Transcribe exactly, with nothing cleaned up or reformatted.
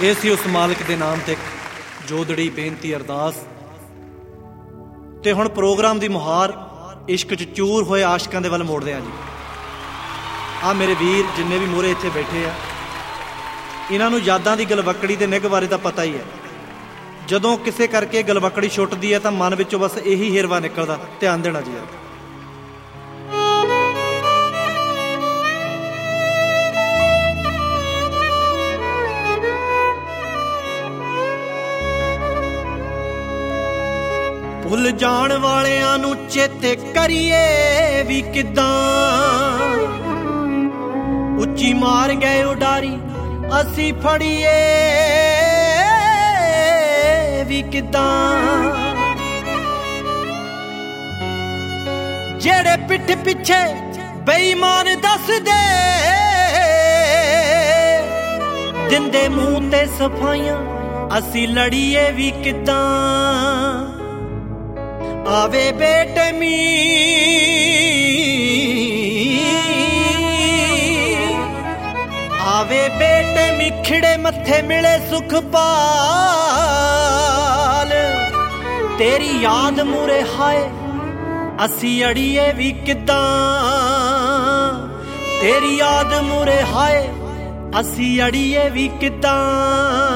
ਇਹ ਸੀ ਉਸ ਮਾਲਕ ਦੇ ਨਾਮ ਤੇ ਜੋਦੜੀ ਬੇਨਤੀ ਅਰਦਾਸ। ਤੇ ਹੁਣ ਪ੍ਰੋਗਰਾਮ ਦੀ ਮੁਹਾਰ ਇਸ਼ਕ 'ਚ ਚੂਰ ਹੋਏ ਆਸ਼ਕਾਂ ਦੇ ਵੱਲ ਮੋੜਦੇ ਆ ਜੀ। ਆ ਮੇਰੇ ਵੀਰ ਜਿੰਨੇ ਵੀ ਮੂਹਰੇ ਇੱਥੇ ਬੈਠੇ ਆ, ਇਹਨਾਂ ਨੂੰ ਯਾਦਾਂ ਦੀ ਗਲਵੱਕੜੀ ਦੇ ਨਿੱਘ ਬਾਰੇ ਤਾਂ ਪਤਾ ਹੀ ਹੈ। ਜਦੋਂ ਕਿਸੇ ਕਰਕੇ ਗਲਵੱਕੜੀ ਛੁੱਟਦੀ ਹੈ ਤਾਂ ਮਨ ਵਿੱਚੋਂ ਬਸ ਇਹੀ ਹਿਰਵਾ ਨਿਕਲਦਾ, ਧਿਆਨ ਦੇਣਾ ਜੀ। ਭੁੱਲ ਜਾਣ ਵਾਲਿਆਂ ਨੂੰ ਚੇਤੇ ਕਰੀਏ ਵੀ ਕਿੱਦਾਂ, ਉੱਚੀ ਮਾਰ ਗਏ ਉਡਾਰੀ ਅਸੀਂ ਫੜੀਏ ਵੀ ਕਿੱਦਾਂ। ਜਿਹੜੇ ਪਿੱਠ ਪਿੱਛੇ ਬੇਈਮਾਨ ਦੱਸਦੇ, ਦਿੰਦੇ ਮੂੰਹ ਤੇ ਸਫਾਈਆਂ ਅਸੀਂ ਲੜੀਏ ਵੀ ਕਿੱਦਾਂ। ਆਵੇ ਬੇਟੇ ਮੀ ਆਵੇ ਬੇਟੇ ਮਿਖੜੇ ਮੱਥੇ ਮਿਲੇ ਸੁਖ ਪਾਲ, ਤੇਰੀ ਯਾਦ ਮੂਰੇ ਹਾਏ ਅਸੀਂ ਅੜੀਏ ਵੀ ਕਿੱਦਾਂ। ਤੇਰੀ ਯਾਦ ਮੂਰੇ ਹਾਏ ਅਸੀਂ ਅੜੀਏ ਵੀ ਕਿੱਦਾਂ।